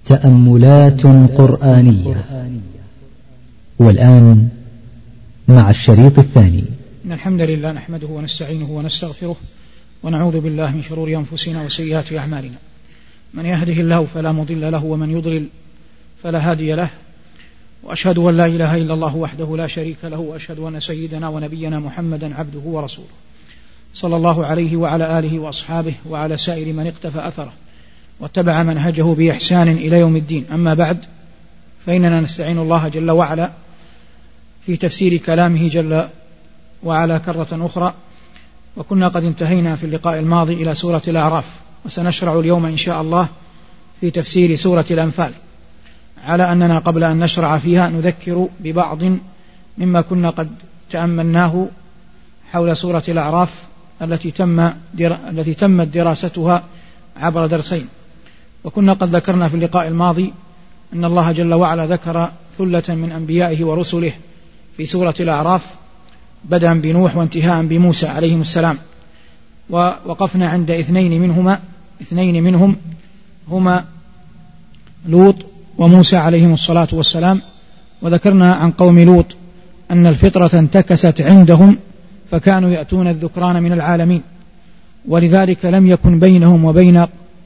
تأملات قرآنية. والآن مع الشريط الثاني. إن الحمد لله نحمده ونستعينه ونستغفره ونعوذ بالله من شرور أنفسنا وسيئات أعمالنا. من يهده الله فلا مضل له ومن يضلل فلا هادي له، وأشهد أن لا إله إلا الله وحده لا شريك له، وأشهد أن سيدنا ونبينا محمدا عبده ورسوله صلى الله عليه وعلى آله وأصحابه وعلى سائر من اقتفى أثره واتبع منهجه بإحسان إلى يوم الدين. أما بعد، فإننا نستعين الله جل وعلا في تفسير كلامه جل وعلا كرة أخرى، وكنا قد انتهينا في اللقاء الماضي إلى سورة الأعراف، وسنشرع اليوم إن شاء الله في تفسير سورة الأنفال، على أننا قبل أن نشرع فيها نذكر ببعض مما كنا قد تأملناه حول سورة الأعراف التي تمت دراستها عبر درسين. وكنا قد ذكرنا في اللقاء الماضي أن الله جل وعلا ذكر ثلة من أنبيائه ورسله في سورة الأعراف، بدءا بنوح وانتهاء بموسى عليهم السلام، ووقفنا عند اثنين منهم هما لوط وموسى عليهم الصلاة والسلام. وذكرنا عن قوم لوط أن الفطرة انتكست عندهم فكانوا يأتون الذكران من العالمين، ولذلك لم يكن بينهم وبين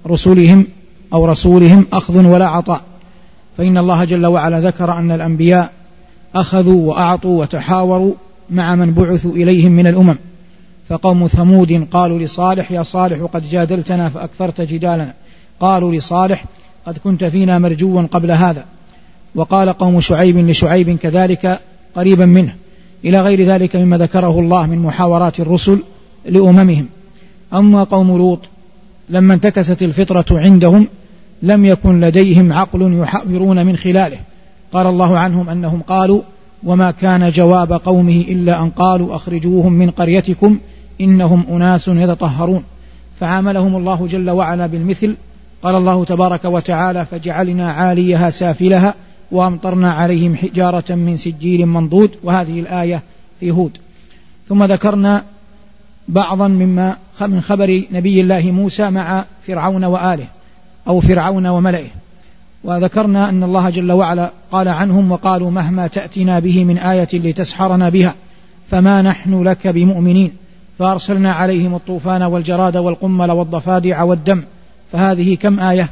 رسولهم أخذ ولا عطاء. فإن الله جل وعلا ذكر أن الأنبياء أخذوا وأعطوا وتحاوروا مع من بعثوا إليهم من الأمم. فقوم ثمود قالوا لصالح: يا صالح قد جادلتنا فأكثرت جدالنا. قالوا لصالح: قد كنت فينا مرجوا قبل هذا. وقال قوم شعيب لشعيب كذلك قريبا منه، إلى غير ذلك مما ذكره الله من محاورات الرسل لأممهم. أما قوم لوط لما انتكست الفطرة عندهم لم يكن لديهم عقل يحاورون من خلاله. قال الله عنهم أنهم قالوا: وما كان جواب قومه إلا أن قالوا أخرجوهم من قريتكم إنهم أناس يتطهرون. فعاملهم الله جل وعلا بالمثل. قال الله تبارك وتعالى: فجعلنا عاليها سافلها وأمطرنا عليهم حجارة من سجيل منضود. وهذه الآية في هود. ثم ذكرنا بعضا من خبر نبي الله موسى مع فرعون وآله، أو فرعون وملئه. وذكرنا أن الله جل وعلا قال عنهم: وقالوا مهما تأتنا به من آية لتسحرنا بها فما نحن لك بمؤمنين. فأرسلنا عليهم الطوفان والجراد والقمل والضفادع والدم. فهذه كم آية؟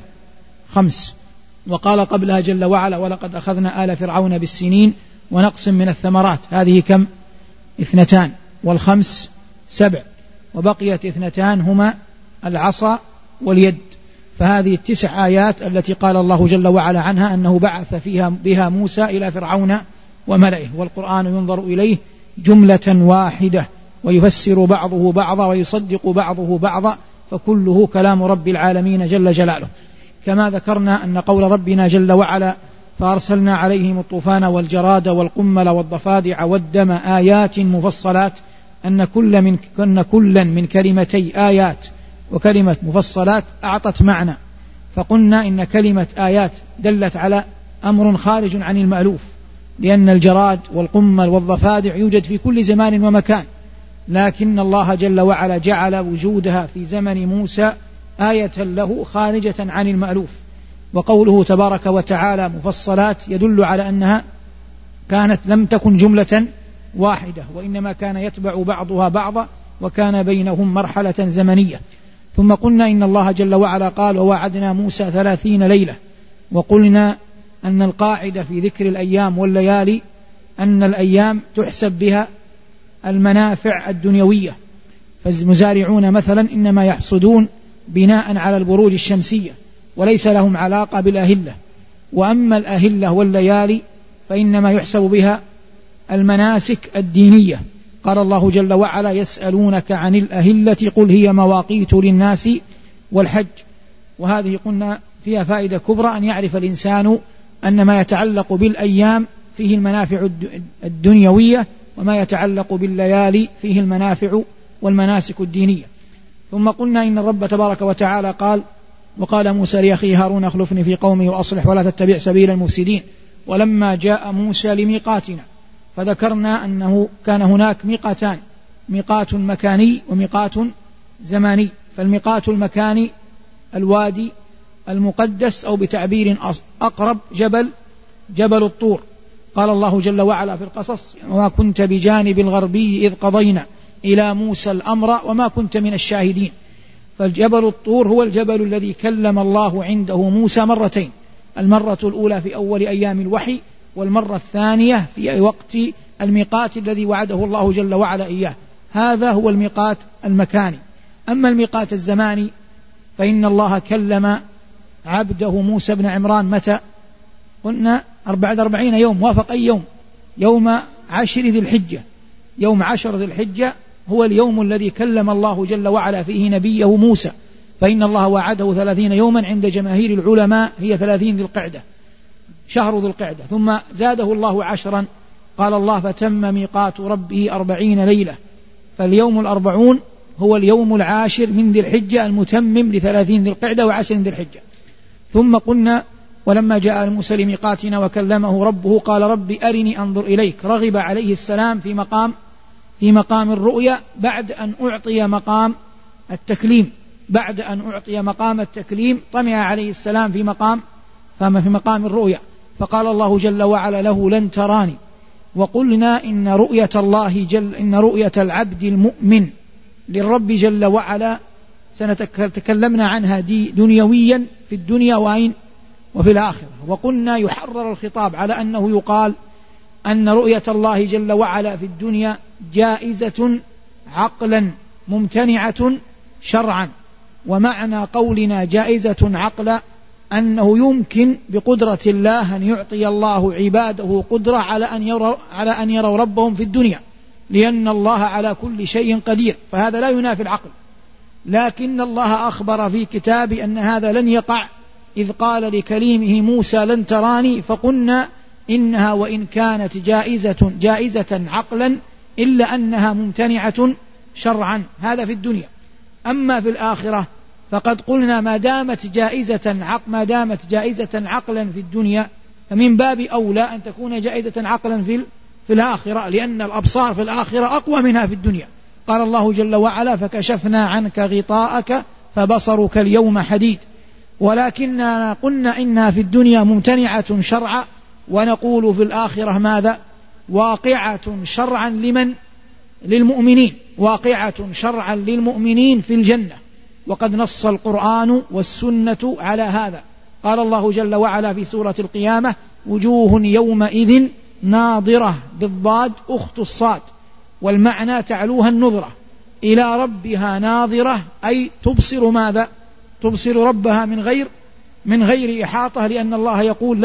5. وقال قبلها جل وعلا: ولقد أخذنا آل فرعون بالسنين ونقص من الثمرات. هذه كم؟ 2. والخمس 7. وبقيت 2 هما العصا واليد. فهذه 9 آيات التي قال الله جل وعلا عنها أنه بعث بها موسى إلى فرعون وملئه. والقرآن ينظر إليه جملة واحدة، ويفسر بعضه بعضا ويصدق بعضه بعضا، فكله كلام رب العالمين جل جلاله. كما ذكرنا أن قول ربنا جل وعلا: فأرسلنا عليهم الطوفان والجراد والقمل والضفادع والدم آيات مفصلات، أن كل من كلمتي آيات وكلمة مفصلات أعطت معنى. فقلنا إن كلمة آيات دلت على أمر خارج عن المألوف، لأن الجراد والقمل والضفادع يوجد في كل زمان ومكان، لكن الله جل وعلا جعل وجودها في زمن موسى آية له خارجة عن المألوف. وقوله تبارك وتعالى مفصلات يدل على أنها لم تكن جملة واحدة، وإنما كان يتبع بعضها بعضا، وكان بينهم مرحلة زمنية. ثم قلنا إن الله جل وعلا قال: ووعدنا موسى 30 ليلة. وقلنا أن القاعدة في ذكر الأيام والليالي أن الأيام تحسب بها المنافع الدنيوية. فالمزارعون مثلا إنما يحصدون بناء على البروج الشمسية، وليس لهم علاقة بالأهلة. وأما الأهلة والليالي فإنما يحسب بها المناسك الدينية. قال الله جل وعلا: يسألونك عن الأهلة قل هي مواقيت للناس والحج. وهذه قلنا فيها فائدة كبرى، أن يعرف الإنسان أن ما يتعلق بالأيام فيه المنافع الدنيوية، وما يتعلق بالليالي فيه المنافع والمناسك الدينية. ثم قلنا إن الرب تبارك وتعالى قال: وقال موسى لأخيه هارون اخلفني في قومي وأصلح ولا تتبع سبيل المفسدين. ولما جاء موسى لميقاتنا فذكرنا أنه كان هناك ميقاتان: ميقات مكاني وميقات زماني. فالميقات المكاني الوادي المقدس، أو بتعبير أقرب جبل الطور. قال الله جل وعلا في القصص: وما كنت بجانب الغربي إذ قضينا إلى موسى الأمر وما كنت من الشاهدين. فالجبل الطور هو الجبل الذي كلم الله عنده موسى مرتين، المرة الأولى في أول أيام الوحي، والمرة الثانية في وقت الميقات الذي وعده الله جل وعلا إياه. هذا هو الميقات المكاني. أما الميقات الزماني فإن الله كلم عبده موسى بن عمران متى؟ قلنا بعد 40 يوم. وافق أي يوم؟ يوم 10 ذي الحجة. يوم 10 ذي الحجة هو اليوم الذي كلم الله جل وعلا فيه نبيه موسى، فإن الله وعده 30 يوما عند جماهير العلماء هي 30 ذي القعدة، شهر ذي القعدة، ثم زاده الله 10. قال الله: فتم ميقات ربه 40 ليلة. فاليوم 40 هو اليوم 10 من ذي الحجة المتمم ل30 ذي القعدة و10 ذي الحجة. ثم قلنا: ولما جاء موسى لميقاتنا وكلمه ربه قال: رب أرني أنظر إليك. رغب عليه السلام في مقام الرؤيا بعد أن أعطي مقام التكليم. بعد أن أعطي مقام التكليم طمع عليه السلام في مقام الرؤيا، فقال الله جل وعلا له: لن تراني. وقلنا إن رؤية العبد المؤمن للرب جل وعلا تكلمنا عنها دنيويا في الدنيا وفي الآخرة. وقلنا يحرر الخطاب على أنه يقال أن رؤية الله جل وعلا في الدنيا جائزة عقلا ممتنعة شرعا. ومعنى قولنا جائزة عقلا أنه يمكن بقدرة الله أن يعطي الله عباده قدرة على أن يروا ربهم في الدنيا، لأن الله على كل شيء قدير، فهذا لا ينافي العقل. لكن الله أخبر في كتابه أن هذا لن يقع، إذ قال لكليمه موسى: لن تراني. فقلنا إنها وإن كانت جائزة عقلا إلا أنها ممتنعة شرعا. هذا في الدنيا. أما في الآخرة فقد قلنا ما دامت جائزة عقلا في الدنيا فمن باب أولى أن تكون جائزة عقلا في الآخرة، لأن الأبصار في الآخرة أقوى منها في الدنيا. قال الله جل وعلا: فكشفنا عنك غطاءك فبصرك اليوم حديد. ولكننا قلنا إنها في الدنيا ممتنعة شرعا، ونقول في الآخرة ماذا؟ واقعة شرعا للمؤمنين، واقعة شرعا للمؤمنين في الجنة. وقد نص القرآن والسنة على هذا. قال الله جل وعلا في سورة القيامة: وجوه يومئذ ناظرة، بالضاد أخت الصاد، والمعنى تعلوها النظرة، إلى ربها ناظرة، أي تبصر ماذا؟ تبصر ربها من غير إحاطة، لأن الله يقول: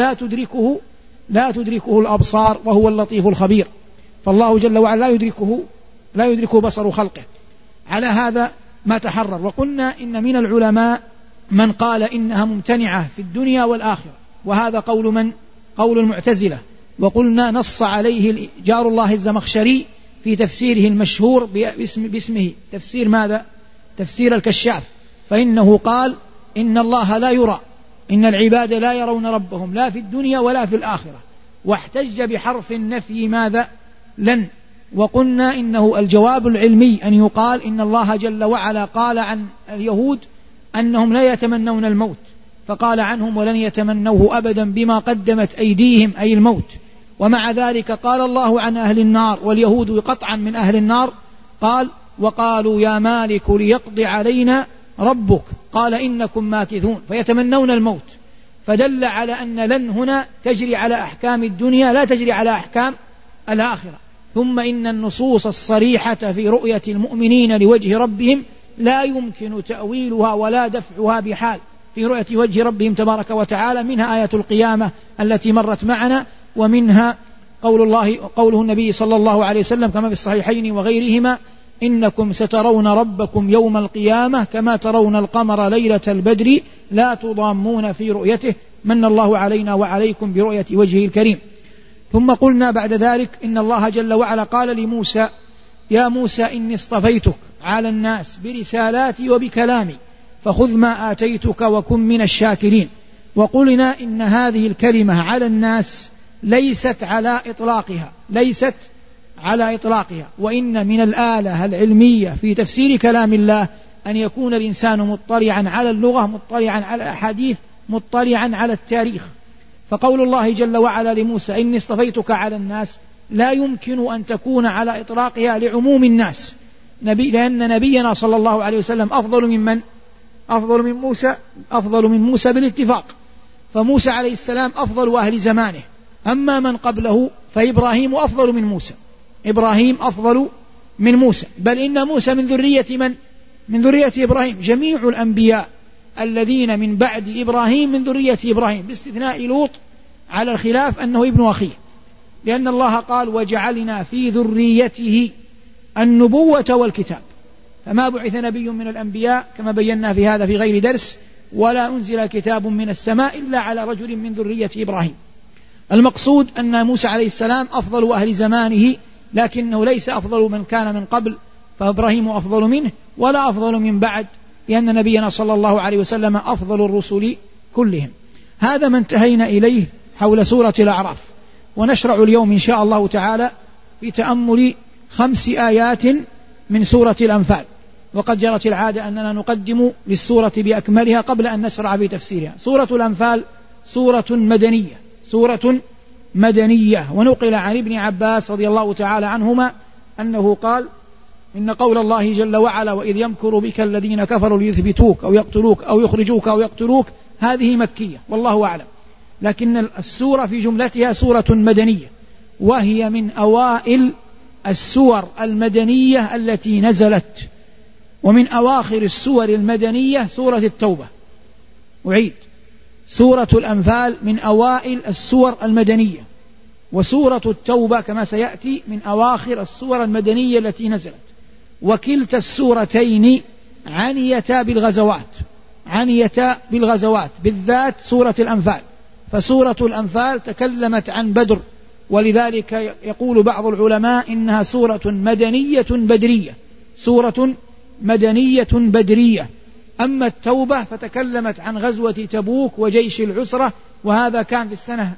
لا تدركه الأبصار وهو اللطيف الخبير. فالله جل وعلا لا يدركه بصر خلقه. على هذا ما تحرر. وقلنا إن من العلماء من قال إنها ممتنعة في الدنيا والآخرة، وهذا قول المعتزلة. وقلنا نص عليه جار الله الزمخشري في تفسيره المشهور باسمه تفسير ماذا؟ تفسير الكشاف. فإنه قال: إن الله لا يرى، إن العباد لا يرون ربهم لا في الدنيا ولا في الآخرة. واحتج بحرف النفي ماذا؟ لن. وقلنا إنه الجواب العلمي أن يقال إن الله جل وعلا قال عن اليهود أنهم لا يتمنون الموت، فقال عنهم: ولن يتمنوه أبدا بما قدمت أيديهم، أي الموت. ومع ذلك قال الله عن أهل النار، واليهود قطعا من أهل النار، قال: وقالوا يا مالك ليقضي علينا ربك، قال إنكم ماكثون، فيتمنون الموت. فدل على أن لن هنا تجري على أحكام الدنيا لا تجري على أحكام الآخرة. ثم إن النصوص الصريحة في رؤية المؤمنين لوجه ربهم لا يمكن تأويلها ولا دفعها بحال في رؤية وجه ربهم تبارك وتعالى، منها آية القيامة التي مرت معنا، ومنها قوله النبي صلى الله عليه وسلم كما في الصحيحين وغيرهما: إنكم سترون ربكم يوم القيامة كما ترون القمر ليلة البدر لا تضامون في رؤيته، من الله علينا وعليكم برؤية وجهه الكريم. ثم قلنا بعد ذلك إن الله جل وعلا قال لموسى: يا موسى إني اصطفيتك على الناس برسالاتي وبكلامي فخذ ما آتيتك وكن من الشاكرين. وقلنا إن هذه الكلمة على الناس ليست على إطلاقها، وإن من الآلة العلمية في تفسير كلام الله أن يكون الإنسان مطلعا على اللغة، مطلعا على الأحاديث مطلعا على التاريخ. فقول الله جل وعلا لموسى إني اصطفيتك على الناس لا يمكن أن تكون على إطلاقها لعموم الناس، لأن نبينا صلى الله عليه وسلم أفضل من موسى بالاتفاق، فموسى عليه السلام أفضل أهل زمانه. أما من قبله فإبراهيم أفضل من موسى، إبراهيم أفضل من موسى، بل إن موسى من ذرية من؟ من ذرية إبراهيم. جميع الأنبياء الذين من بعد إبراهيم من ذرية إبراهيم، باستثناء لوط على الخلاف أنه ابن أخيه، لأن الله قال وجعلنا في ذريته النبوة والكتاب، فما بعث نبي من الأنبياء كما بينا في هذا في غير درس، ولا أنزل كتاب من السماء إلا على رجل من ذرية إبراهيم. المقصود أن موسى عليه السلام أفضل أهل زمانه، لكنه ليس أفضل من كان من قبل، فإبراهيم أفضل منه ولا أفضل من بعد، لأن نبينا صلى الله عليه وسلم أفضل الرسل كلهم. هذا ما انتهينا إليه حول سورة الأعراف، ونشرع اليوم إن شاء الله تعالى في تأمل 5 آيات من سورة الأنفال، وقد جرت العادة أننا نقدم للسورة بأكملها قبل أن نشرع في تفسيرها. سورة الأنفال سورة مدنية، ونقل عن ابن عباس رضي الله تعالى عنهما أنه قال إن قول الله جل وعلا وإذ يمكر بك الذين كفروا ليثبتوك أو يقتلوك أو يخرجوك أو يقتلوك هذه مكية والله أعلم، لكن السورة في جملتها سورة مدنية، وهي من أوائل السور المدنية التي نزلت، ومن أواخر السور المدنية سورة التوبة. أعيد، سورة الأنفال من أوائل السور المدنية، وسورة التوبة كما سيأتي من أواخر السور المدنية التي نزلت، وكلتا السورتين عنيتا بالغزوات بالذات سورة الأنفال، فسورة الأنفال تكلمت عن بدر، ولذلك يقول بعض العلماء إنها سورة مدنية بدرية. أما التوبة فتكلمت عن غزوة تبوك وجيش العسرة، وهذا كان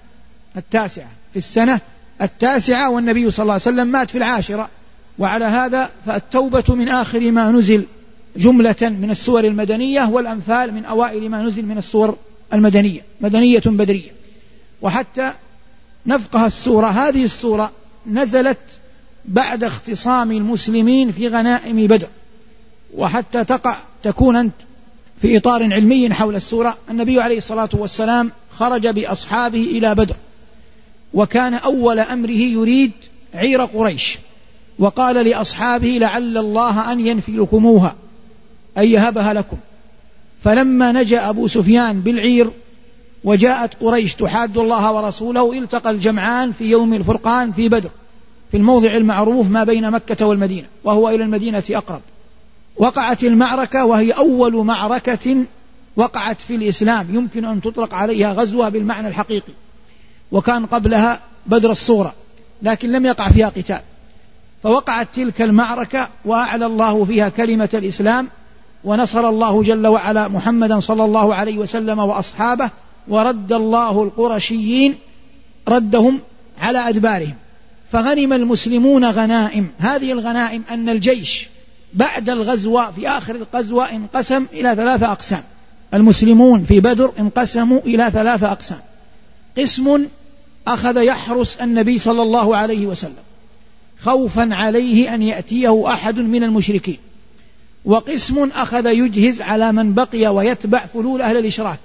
في السنة التاسعة والنبي صلى الله عليه وسلم مات في 10، وعلى هذا فالتوبة من آخر ما نزل جملة من السور المدنية، والأنفال من أوائل ما نزل من السور المدنية، مدنية بدرية. وحتى نفقه السورة، هذه السورة نزلت بعد اختصام المسلمين في غنائم بدر، وحتى تكون في إطار علمي حول السورة. النبي عليه الصلاة والسلام خرج بأصحابه إلى بدر، وكان أول أمره يريد عير قريش، وقال لأصحابه لعل الله أن ينفلكموها أي يهبها لكم. فلما نجا أبو سفيان بالعير وجاءت قريش تحاد الله ورسوله، التقى الجمعان في يوم الفرقان في بدر، في الموضع المعروف ما بين مكة والمدينة، وهو إلى المدينة أقرب. وقعت المعركة، وهي أول معركة وقعت في الإسلام يمكن أن تطلق عليها غزوة بالمعنى الحقيقي، وكان قبلها بدر الصغرى لكن لم يقع فيها قتال. فوقعت تلك المعركة وأعلى الله فيها كلمة الإسلام، ونصر الله جل وعلا محمدا صلى الله عليه وسلم وأصحابه، ورد الله القرشيين ردهم على أدبارهم، فغنم المسلمون غنائم. هذه الغنائم أن الجيش بعد الغزوة في آخر الغزوة انقسم إلى 3 أقسام. المسلمون في بدر انقسموا إلى 3 أقسام: قسم أخذ يحرس النبي صلى الله عليه وسلم خوفا عليه أن يأتيه أحد من المشركين، وقسم أخذ يجهز على من بقي ويتبع فلول أهل الإشراك،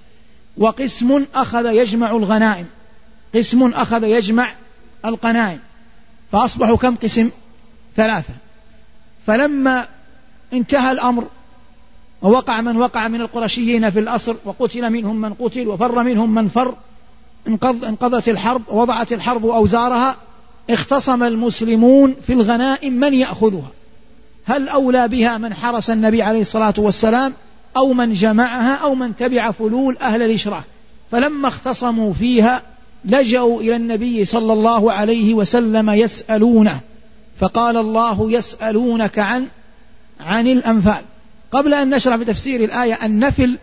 وقسم أخذ يجمع الغنائم، قسم أخذ يجمع الغنائم. فأصبحوا كم قسم؟ 3. فلما انتهى الأمر ووقع من وقع من القرشيين في الأسر، وقتل منهم من قتل وفر منهم من فر، انقضت الحرب ووضعت الحرب أوزارها، اختصم المسلمون في الغنائم من يأخذها، هل أولى بها من حرس النبي عليه الصلاة والسلام أو من جمعها أو من تبع فلول أهل الإشراك. فلما اختصموا فيها لجأوا إلى النبي صلى الله عليه وسلم يسألونه، فقال الله يسألونك عن الأنفال. قبل أن نشرح في تفسير الآية، النفل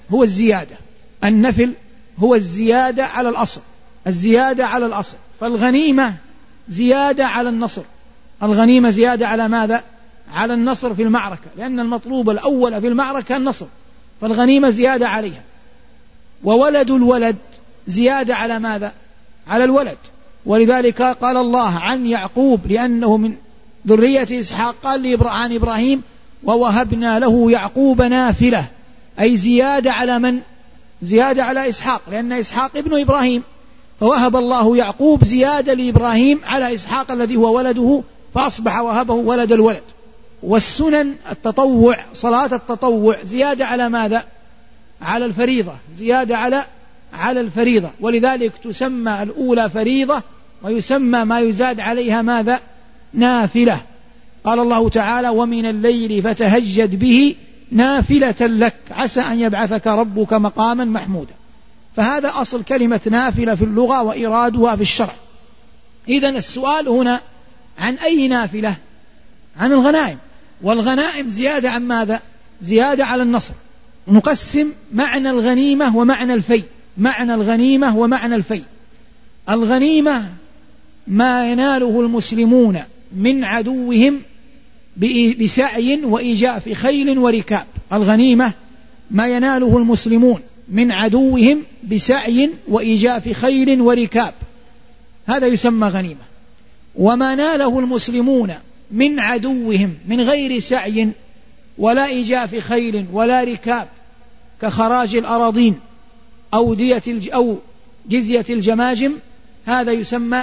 هو الزيادة على الأصل، الزيادة على الأصل. فالغنيمة زيادة على النصر، الغنيمة زيادة على ماذا؟ على النصر في المعركة، لأن المطلوب الأول في المعركة النصر، فالغنيمة زيادة عليها. وولد الولد زيادة على ماذا؟ على الولد. ولذلك قال الله عن يعقوب لأنه من ذرية إسحاق قال عن إبراهيم ووهبنا له يعقوب نافلة، أي زيادة على من؟ زيادة على إسحاق، لأن إسحاق ابن إبراهيم، فوهب الله يعقوب زيادة لإبراهيم على إسحاق الذي هو ولده، فأصبح وهبه ولد الولد. والسنن التطوع صلاة التطوع زيادة على ماذا؟ على الفريضة، زيادة على الفريضة، ولذلك تسمى الأولى فريضة ويسمى ما يزاد عليها ماذا؟ نافلة. قال الله تعالى ومن الليل فتهجد به نافلة لك عسى أن يبعثك ربك مقاما محمودا. فهذا أصل كلمة نافلة في اللغة وإرادها في الشرع. إذن السؤال هنا عن أي نافلة؟ عن الغنائم، والغنائم زيادة عن ماذا؟ زيادة على النصر. نقسم معنى الغنيمة ومعنى الفيء. معنى الغنيمة ومعنى الفيء: الغنيمة ما يناله المسلمون من عدوهم بسعي وإيجاف خيل وركاب. الغنيمة ما يناله المسلمون من عدوهم بسعي وإيجاف خيل وركاب، هذا يسمى غنيمة. وما ناله المسلمون من عدوهم من غير سعي ولا إيجاف خيل ولا ركاب كخراج الأراضين أو جزية الجماجم، هذا يسمى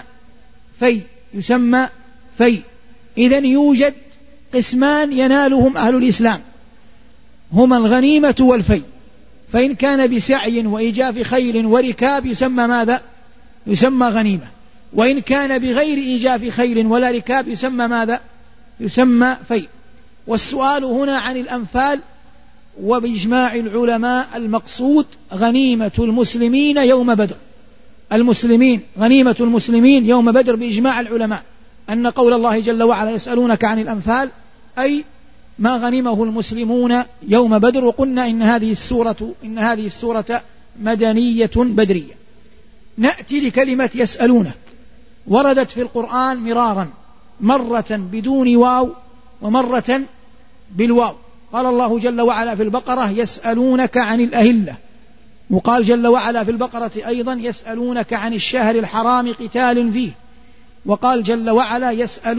في. إذن يوجد قسمان ينالهم أهل الإسلام هما الغنيمة والفي. فإن كان بسعي وإيجاف خيل وركاب يسمى ماذا؟ يسمى غنيمة. وإن كان بغير إيجاف خيل ولا ركاب يسمى ماذا؟ يسمى في. والسؤال هنا عن الأنفال، وبإجماع العلماء المقصود غنيمة المسلمين يوم بدر. المسلمين غنيمة المسلمين يوم بدر بإجماع العلماء، أن قول الله جل وعلا يسألونك عن الأنفال أي ما غنمه المسلمون يوم بدر. وقلنا إن هذه السورة مدنية بدرية. نأتي لكلمة يسألونك، وردت في القرآن مرارا، مرة بدون واو ومرة بالواو. قال الله جل وعلا في البقرة يسألونك عن الأهلة، وقال جل وعلا في البقرة أيضا يسألونك عن الشهر الحرام قتال فيه، وقال جل وعلا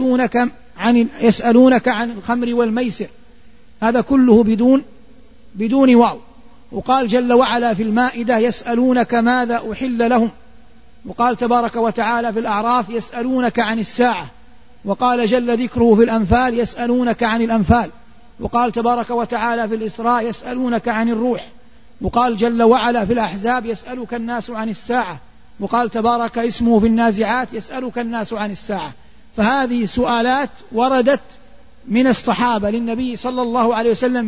يسألونك عن الخمر والميسر، هذا كله بدون واو. وقال جل وعلا في المائدة يسألونك ماذا أحل لهم، وقال تبارك وتعالى في الأعراف يسألونك عن الساعة، وقال جل ذكره في الأنفال يسألونك عن الأنفال، وقال تبارك وتعالى في الإسراء يسألونك عن الروح، وقال جل وعلا في الأحزاب يسألك الناس عن الساعة، وقال تبارك اسمه في النازعات يسألك الناس عن الساعة. فهذه سؤالات وردت من الصحابة للنبي صلى الله عليه وسلم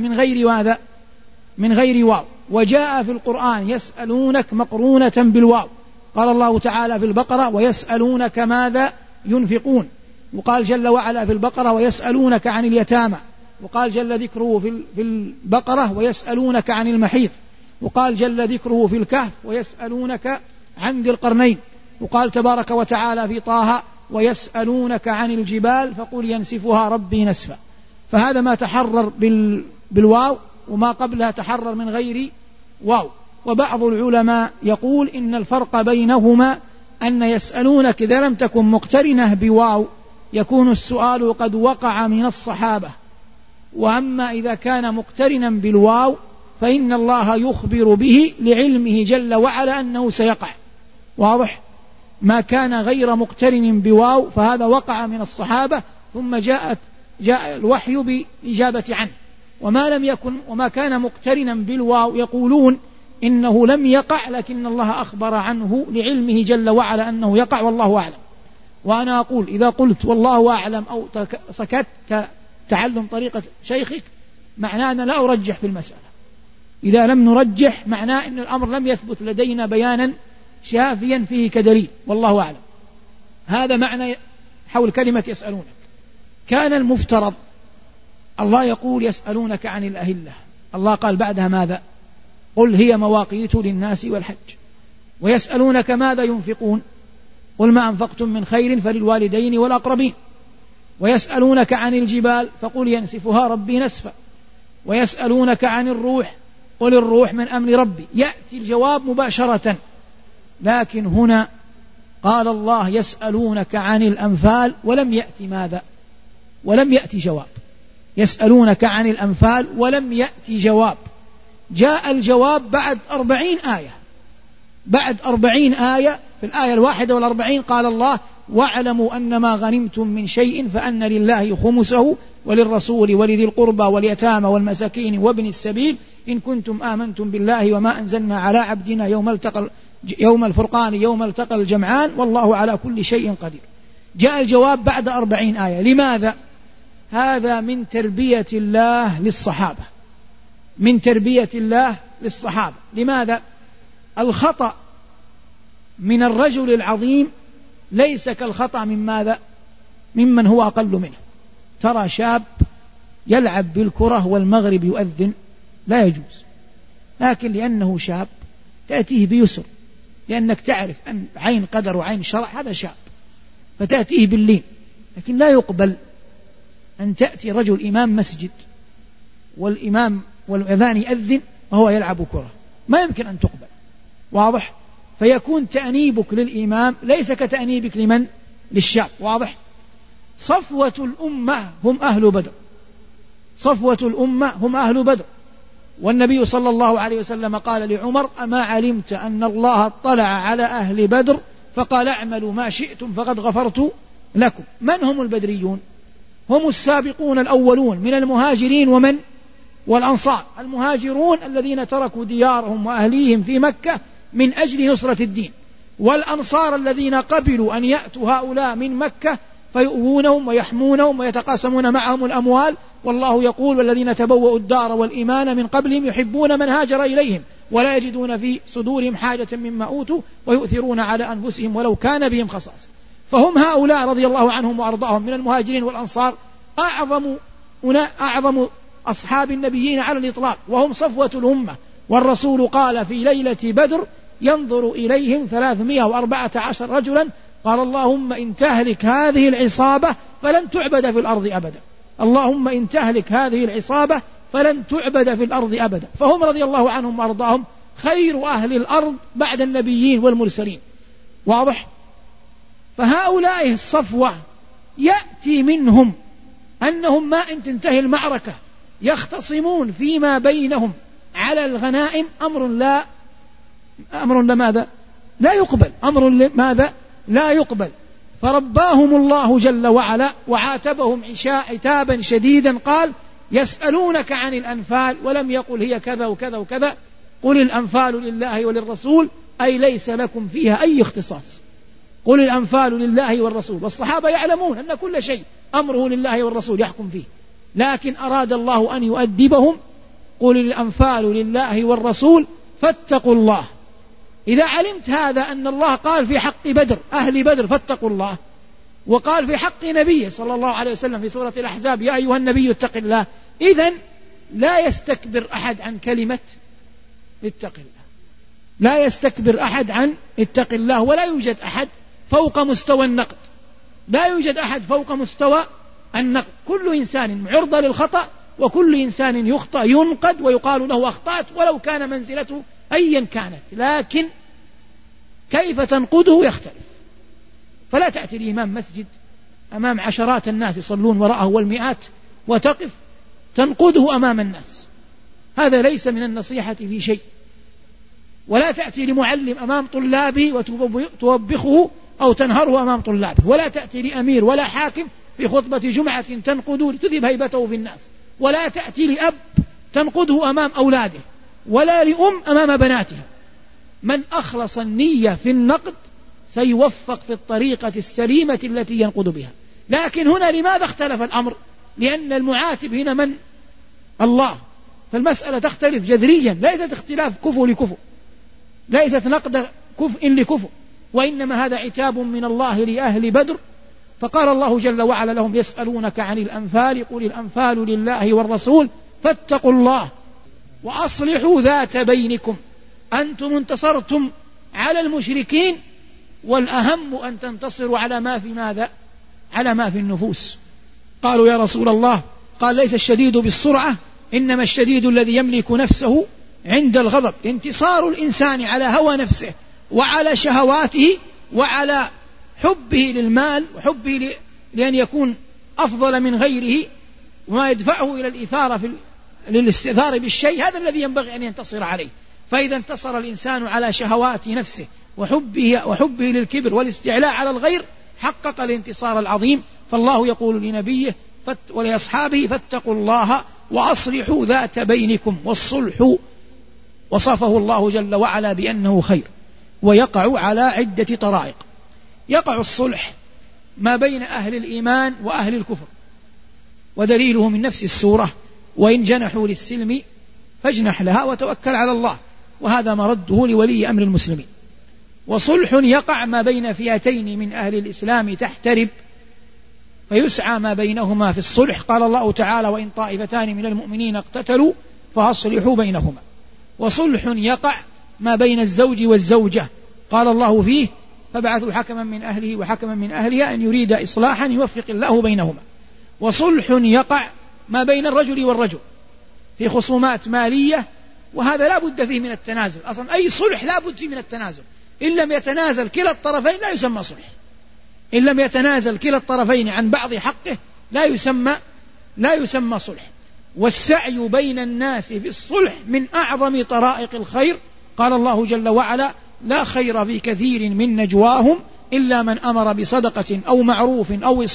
من غير واو. وجاء في القرآن يسألونك مقرونة بالواو، قال الله تعالى في البقرة ويسألونك ماذا ينفقون، وقال جل وعلا في البقرة ويسألونك عن اليتامى، وقال جل ذكره في البقرة ويسألونك عن المحيض، وقال جل ذكره في الكهف ويسألونك عن ذي القرنين، وقال تبارك وتعالى في طه ويسألونك عن الجبال فقل ينسفها ربي نسفا. فهذا ما تحرر بالواو، وما قبلها تحرر من غير واو. وبعض العلماء يقول إن الفرق بينهما أن يسألونك إذا لم تكن مقترنة بواو يكون السؤال قد وقع من الصحابة، وأما إذا كان مقترنا بالواو فإن الله يخبر به لعلمه جل وعلا أنه سيقع. واضح؟ ما كان غير مقترن بواو فهذا وقع من الصحابة ثم جاء الوحي بإجابة عنه. وما كان مقترنا بالواو يقولون إنه لم يقع، لكن الله أخبر عنه لعلمه جل وعلا أنه يقع، والله أعلم. وأنا أقول إذا قلت والله أعلم أو سكت تعلم طريقة شيخك معناه أن لا أرجح في المسألة. إذا لم نرجح معناه أن الأمر لم يثبت لدينا بيانا شافيا فيه كدليل، والله أعلم. هذا معنى حول كلمة يسألونك. كان المفترض الله يقول يسألونك عن الأهلة، الله قال بعدها ماذا؟ قل هي مواقيت للناس والحج. ويسألونك ماذا ينفقون، قل ما أنفقتم من خير فللوالدين والأقربين. ويسألونك عن الجبال فقل ينسفها ربي نسفا. ويسألونك عن الروح قل الروح من أمر ربي، يأتي الجواب مباشرة. لكن هنا قال الله يسألونك عن الأنفال ولم يأتي ماذا؟ ولم يأتي جواب. يسألونك عن الأنفال ولم يأتي جواب، جاء الجواب بعد 40 آية. بعد 40 آية، في الآية 41 قال الله واعلموا أنما غنمتم من شيء فأن لله خمسه وللرسول ولذي القربى واليتامى والمساكين وابن السبيل إن كنتم آمنتم بالله وما أنزلنا على عبدنا يوم الفرقان يوم التقى الجمعان والله على كل شيء قدير. جاء الجواب بعد 40 آية. لماذا؟ هذا من تربية الله للصحابة، من تربية الله للصحابة. لماذا؟ الخطأ من الرجل العظيم ليس كالخطأ من ماذا؟ ممن هو أقل منه. ترى شاب يلعب بالكرة والمغرب يؤذن لا يجوز، لكن لأنه شاب تأتيه بيسر، لأنك تعرف أن عين قدر وعين شرع، هذا شاب فتأتيه باللين. لكن لا يقبل أن تأتي رجل إمام مسجد والإمام والأذان يأذن وهو يلعب كرة، ما يمكن أن تقبل. واضح؟ فيكون تأنيبك للإمام ليس كتأنيبك لمن؟ للشاب. واضح؟ صفوة الأمة هم أهل بدر، صفوة الأمة هم أهل بدر. والنبي صلى الله عليه وسلم قال لعمر أما علمت أن الله اطلع على أهل بدر فقال اعملوا ما شئتم فقد غفرت لكم. من هم البدريون؟ هم السابقون الأولون من المهاجرين ومن؟ والأنصار. المهاجرون الذين تركوا ديارهم وأهليهم في مكة من أجل نصرة الدين، والأنصار الذين قبلوا أن يأتوا هؤلاء من مكة فيؤوونهم ويحمونهم ويتقاسمون معهم الأموال. والله يقول والذين تبوأوا الدار والإيمان من قبلهم يحبون من هاجر إليهم ولا يجدون في صدورهم حاجة مما أوتوا ويؤثرون على أنفسهم ولو كان بهم خصاصة. فهم هؤلاء رضي الله عنهم وأرضاهم من المهاجرين والأنصار أعظم أصحاب النبيين على الإطلاق، وهم صفوة الأمة. والرسول قال في ليلة بدر ينظر إليهم 314 رجلا قال اللهم إن تهلك هذه العصابة فلن تعبد في الأرض أبدا، اللهم إن تهلك هذه العصابة فلن تعبد في الأرض أبدا. فهم رضي الله عنهم وأرضاهم خير أهل الأرض بعد النبيين والمرسلين. واضح؟ فهؤلاء الصفوة يأتي منهم أنهم ما إن تنتهي المعركة يختصمون فيما بينهم على الغنائم، أمر لماذا؟ لا يقبل. أمر لماذا؟ لا يقبل. فرباهم الله جل وعلا وعاتبهم عتابا شديدا. قال يسألونك عن الأنفال ولم يقل هي كذا وكذا وكذا، قل الأنفال لله وللرسول، أي ليس لكم فيها أي اختصاص. قل الأنفال لله والرسول. والصحابة يعلمون أن كل شيء أمره لله والرسول يحكم فيه، لكن أراد الله أن يؤدبهم. قل الأنفال لله والرسول فاتقوا الله. إذا علمت هذا أن الله قال في حق بدر أهل بدر فاتقوا الله، وقال في حق نبيه صلى الله عليه وسلم في سورة الأحزاب يا أيها النبي اتق الله، إذن لا يستكبر أحد عن كلمة اتق الله، لا يستكبر أحد عن اتق الله. ولا يوجد أحد فوق مستوى النقد، لا يوجد أحد فوق مستوى النقد. كل إنسان عرضة للخطأ، وكل إنسان يخطأ ينقد ويقال له أخطأت ولو كان منزلته أيا كانت، لكن كيف تنقده يختلف. فلا تأتي الإمام مسجد أمام عشرات الناس يصلون وراءه والمئات وتقف تنقده أمام الناس، هذا ليس من النصيحة في شيء. ولا تأتي لمعلم أمام طلابه وتوبخه أو تنهره أمام طلابه. ولا تأتي لأمير ولا حاكم في خطبة جمعة تنقده لتذهب هيبته في الناس. ولا تأتي لأب تنقده أمام أولاده، ولا لأم أمام بناتها. من أخلص النية في النقد سيوفق في الطريقة السليمة التي ينقد بها. لكن هنا لماذا اختلف الأمر؟ لأن المعاتب هنا من؟ الله. فالمسألة تختلف جذريا، ليست اختلاف كفو لكفو، ليست نقد كفء لكفو، وإنما هذا عتاب من الله لأهل بدر. فقال الله جل وعلا لهم يسألونك عن الأنفال قل الأنفال لله والرسول فاتقوا الله وأصلحوا ذات بينكم. أنتم انتصرتم على المشركين، والأهم أن تنتصروا على ما في ماذا؟ على ما في النفوس. قالوا يا رسول الله، قال ليس الشديد بالسرعة إنما الشديد الذي يملك نفسه عند الغضب انتصار الإنسان على هوى نفسه وعلى شهواته وعلى حبه للمال وحبه لأن يكون أفضل من غيره وما يدفعه إلى الإثارة للاستئثار بالشيء، هذا الذي ينبغي أن ينتصر عليه. فإذا انتصر الإنسان على شهوات نفسه وحبه للكبر والاستعلاء على الغير حقق الانتصار العظيم. فالله يقول لنبيه ولأصحابه فاتقوا الله وأصلحوا ذات بينكم، والصلح وصفه الله جل وعلا بأنه خير، ويقع على عدة طرائق. يقع الصلح ما بين أهل الإيمان وأهل الكفر، ودليله من نفس السورة: وإن جنحوا للسلم فاجنح لها وتوكل على الله، وهذا مرده لولي أمر المسلمين. وصلح يقع ما بين فئتين من أهل الإسلام تحترب فيسعى ما بينهما في الصلح. قال الله تعالى: وإن طائفتان من المؤمنين اقتتلوا فأصلحوا بينهما. وصلح يقع ما بين الزوج والزوجة، قال الله فيه: فابعثوا حكما من أهله وحكما من أهلها إن يريد إصلاحا يوفق الله بينهما. وصلح يقع ما بين الرجل والرجل في خصومات مالية، وهذا لا بد فيه من التنازل. أصلا أي صلح لا بد فيه من التنازل، إن لم يتنازل كلا الطرفين لا يسمى صلح. إن لم يتنازل كلا الطرفين عن بعض حقه لا يسمى صلح. والسعي بين الناس في الصلح من أعظم طرائق الخير. قال الله جل وعلا: لا خير في كثير من نجواهم إلا من أمر بصدقة أو معروف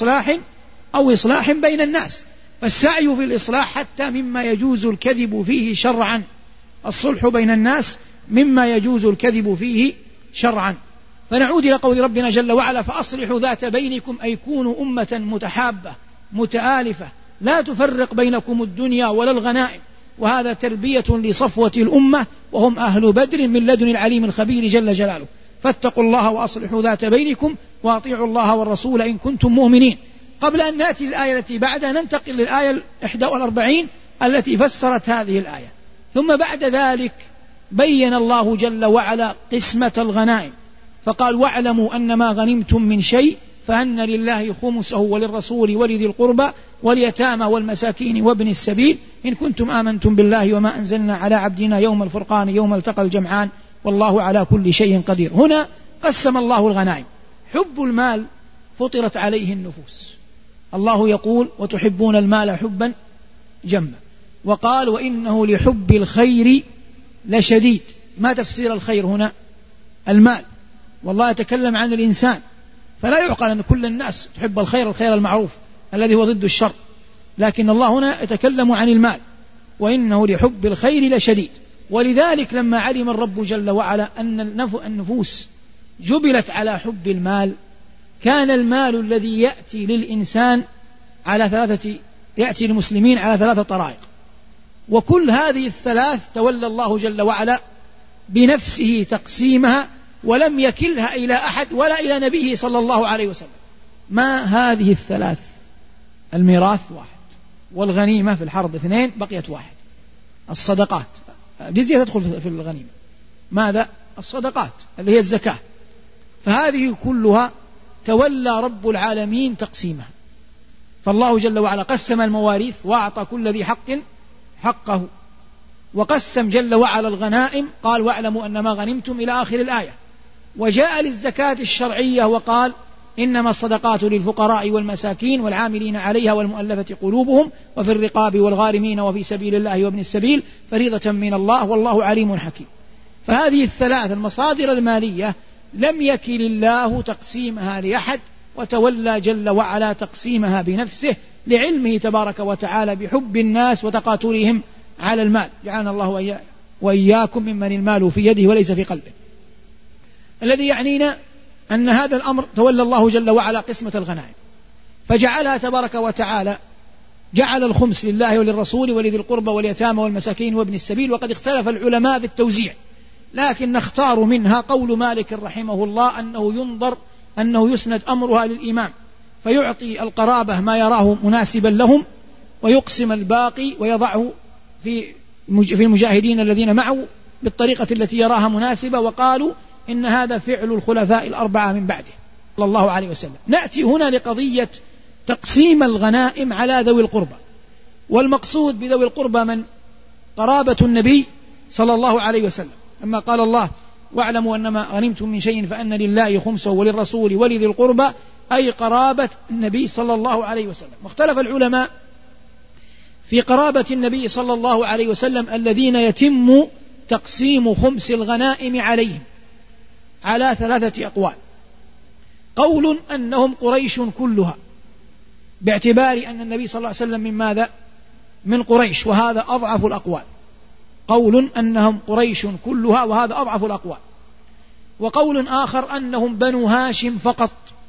أو إصلاح بين الناس. فالسعي في الإصلاح حتى مما يجوز الكذب فيه شرعا، الصلح بين الناس مما يجوز الكذب فيه شرعا. فنعود إلى قول ربنا جل وعلا: فأصلحوا ذات بينكم، أي كونوا أمة متحابة متآلفة لا تفرق بينكم الدنيا ولا الغنائم. وهذا تربية لصفوة الأمة وهم أهل بدر من لدن العليم الخبير جل جلاله. فاتقوا الله وأصلحوا ذات بينكم وأطيعوا الله والرسول إن كنتم مؤمنين. قبل أن نأتي الآية التي بعدها ننتقل للآية 41 التي فسرت هذه الآية. ثم بعد ذلك بين الله جل وعلا قسمة الغنائم فقال: واعلموا أن ما غنمتم من شيء فأن لله خمسه وللرسول ولذي القربى واليتامى والمساكين وابن السبيل إن كنتم آمنتم بالله وما أنزلنا على عبدنا يوم الفرقان يوم التقى الجمعان والله على كل شيء قدير. هنا قسم الله الغنائم. حب المال فطرت عليه النفوس. الله يقول: وتحبون المال حبا جما. وقال: وإنه لحب الخير لشديد. ما تفسير الخير هنا؟ المال. والله يتكلم عن الإنسان، فلا يعقل أن كل الناس تحب الخير المعروف الذي هو ضد الشر، لكن الله هنا يتكلم عن المال: وإنه لحب الخير لشديد. ولذلك لما علم الرب جل وعلا أن النفوس جبلت على حب المال، كان المال الذي يأتي للإنسان يأتي للمسلمين على 3 طرائق، وكل هذه الثلاث تولى الله جل وعلا بنفسه تقسيمها ولم يكلها إلى أحد ولا إلى نبيه صلى الله عليه وسلم. ما هذه الثلاث؟ الميراث 1، والغنيمة في الحرب 2، بقيت 1. الصدقات، الجزية تدخل في الغنيمة. ماذا؟ الصدقات اللي هي الزكاة. فهذه كلها تولى رب العالمين تقسيمها. فالله جل وعلا قسم المواريث وأعطى كل ذي حق حقه، وقسم جل وعلا الغنائم، قال: واعلموا أن ما غنمتم إلى آخر الآية. وجاء للزكاة الشرعية وقال: إنما الصدقات للفقراء والمساكين والعاملين عليها والمؤلفة قلوبهم وفي الرقاب والغارمين وفي سبيل الله وابن السبيل فريضة من الله والله عليم حكيم. فهذه الثلاث المصادر المالية لم يكل الله تقسيمها لأحد، وتولى جل وعلا تقسيمها بنفسه لعلمه تبارك وتعالى بحب الناس وتقاتلهم على المال. جعلنا الله وإياكم ممن المال في يده وليس في قلبه. الذي يعنينا أن هذا الأمر تولى الله جل وعلا قسمة الغنائم، فجعلها تبارك وتعالى، جعل الخمس لله وللرسول ولذي القربى واليتامى والمساكين وابن السبيل. وقد اختلف العلماء في التوزيع، لكن نختار منها قول مالك رحمه الله أنه يسند أمرها للإمام، فيعطي القرابة ما يراه مناسبا لهم، ويقسم الباقي ويضعه في المجاهدين الذين معه بالطريقة التي يراها مناسبة. وقالوا إن هذا فعل الخلفاء الأربعة من بعده صلى الله عليه وسلم. نأتي هنا لقضية تقسيم الغنائم على ذوي القربى. والمقصود بذوي القربى من قرابة النبي صلى الله عليه وسلم، لما قال الله: واعلموا أنما غنمتم من شيء فأن لله خمسه وللرسول ولذي القربى، أي قرابة النبي صلى الله عليه وسلم. واختلف العلماء في قرابة النبي صلى الله عليه وسلم الذين يتم تقسيم خمس الغنائم عليهم على 3 أقوال. قول أنهم قريش كلها، باعتبار أن النبي صلى الله عليه وسلم من ماذا؟ من قريش، وهذا أضعف الأقوال. قول أنهم قريش كلها، وهذا أضعف الأقوال. وقول آخر أنهم بنو هاشم فقط،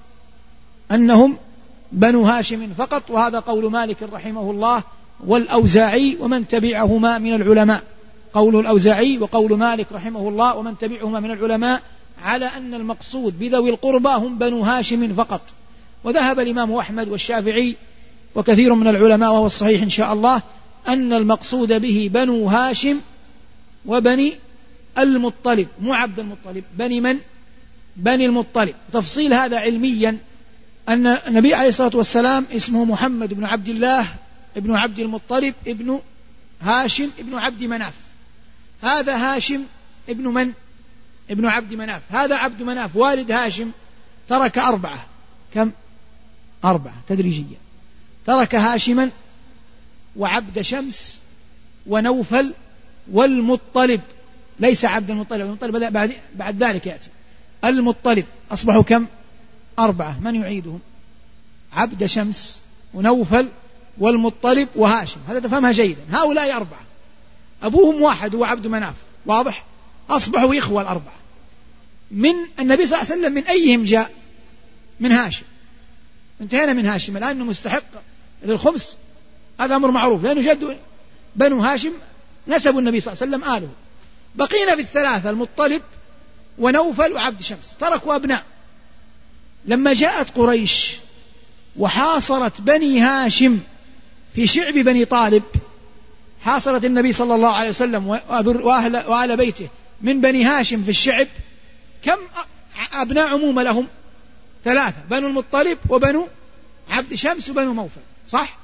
أنهم بنو هاشم فقط، وهذا قول مالك رحمه الله والأوزاعي ومن تبعهما من العلماء. قول الأوزاعي وقول مالك رحمه الله ومن تبعهما من العلماء على أن المقصود بذوي القربى هم بنو هاشم فقط. وذهب الإمام أحمد والشافعي وكثير من العلماء، وهو الصحيح إن شاء الله، أن المقصود به بنو هاشم وبني المطلب، مو عبد المطلب، بني من؟ بني المطلب. تفصيل هذا علميا أن النبي عليه الصلاة والسلام اسمه محمد بن عبد الله ابن عبد المطلب ابن هاشم ابن عبد مناف. هذا هاشم ابن من؟ ابن عبد مناف. هذا عبد مناف والد هاشم ترك 4. كم؟ 4 تدريجيا. ترك هاشما وعبد شمس ونوفل والمطلب، ليس عبد المطلب، المطلب بعد ذلك يأتي. المطلب أصبحوا كم؟ 4. من يعيدهم؟ عبد شمس ونوفل والمطلب وهاشم. هذا تفهمها جيدا. هؤلاء 4 أبوهم واحد هو عبد مناف، واضح؟ أصبحوا إخوة 4. من النبي صلى الله عليه وسلم من أيهم جاء؟ من هاشم. انتهينا من هاشم. الآن مستحق للخمس، هذا أمر معروف، لأنه جد بنو هاشم نسب النبي صلى الله عليه وسلم آله. بقينا في 3: المطلب ونوفل وعبد شمس. تركوا أبناء. لما جاءت قريش وحاصرت بني هاشم في شعب بني طالب، حاصرت النبي صلى الله عليه وسلم وأهل بيته من بني هاشم في الشعب، كم أبناء عموم لهم؟ 3: بنو المطلب وبنو عبد شمس وبنو نوفل، صح؟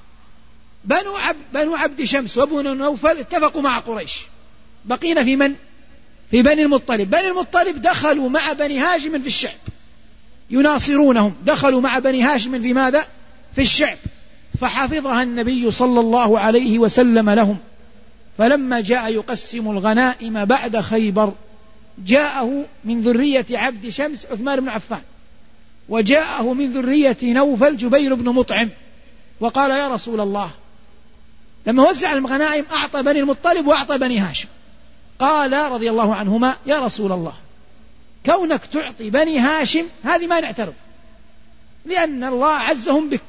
بنو عبد شمس وبنو نوفل اتفقوا مع قريش. بقينا في من؟ في بني المطلب. بني المطلب دخلوا مع بني هاشم في الشعب يناصرونهم، دخلوا مع بني هاشم في ماذا؟ في الشعب. فحفظها النبي صلى الله عليه وسلم لهم. فلما جاء يقسم الغنائم بعد خيبر، جاءه من ذرية عبد شمس عثمان بن عفان، وجاءه من ذرية نوفل جبير بن مطعم، وقال: يا رسول الله، لما وزع الغنائم أعطى بني المطلب وأعطى بني هاشم. قال رضي الله عنهما: يا رسول الله، كونك تعطي بني هاشم هذه ما نعترض، لأن الله عزهم بك،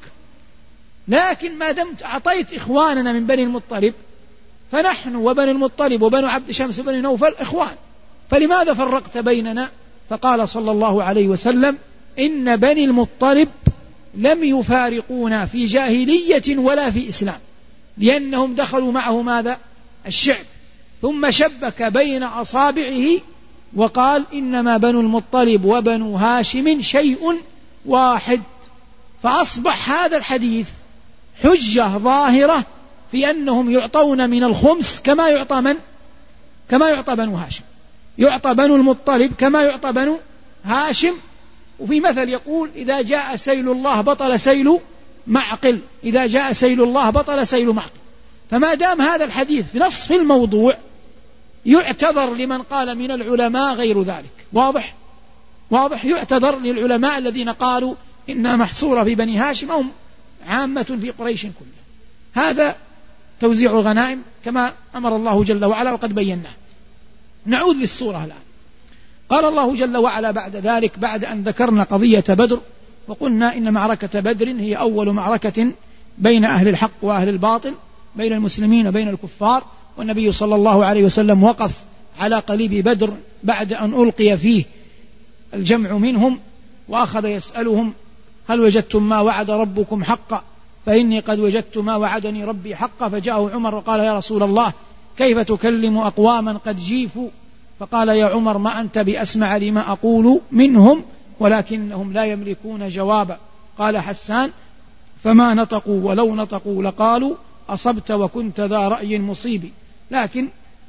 لكن ما دمت أعطيت إخواننا من بني المطلب، فنحن وبني المطلب وبنو عبد شمس وبني نوفل إخوان، فلماذا فرقت بيننا؟ فقال صلى الله عليه وسلم: إن بني المطلب لم يفارقونا في جاهلية ولا في إسلام، لأنهم دخلوا معه ماذا؟ الشعب. ثم شبك بين أصابعه وقال: إنما بنو المطلب وبنو هاشم شيء واحد. فأصبح هذا الحديث حجة ظاهرة في أنهم يعطون من الخمس كما يعطى من؟ كما يعطى بنو هاشم. يعطى بنو المطلب كما يعطى بنو هاشم. وفي مثل يقول: إذا جاء سيل الله بطل سيل معقل، إذا جاء سيل الله بطل سيل معقل. فما دام هذا الحديث في نصف الموضوع، يعتذر لمن قال من العلماء غير ذلك. واضح؟ يعتذر للعلماء الذين قالوا إنها محصورة في بني هاشم أو عامة في قريش كلها. هذا توزيع الغنائم كما أمر الله جل وعلا، وقد بيناه. نعود للسورة الآن. قال الله جل وعلا بعد ذلك، بعد أن ذكرنا قضية بدر، وقلنا إن معركة بدر هي أول معركة بين أهل الحق وأهل الباطل، بين المسلمين وبين الكفار، والنبي صلى الله عليه وسلم وقف على قليب بدر بعد أن ألقي فيه الجمع منهم، وأخذ يسألهم: هل وجدتم ما وعد ربكم حقا؟ فإني قد وجدت ما وعدني ربي حقا. فجاءه عمر وقال: يا رسول الله، كيف تكلم أقواما قد جيفوا؟ فقال: يا عمر، ما أنت بأسمع لما أقول منهم، ولكنهم لا يملكون جوابا. قال حسان: فما نطقوا، ولو نطقوا لقالوا أصبت وكنت ذا رأي مصيب. لكن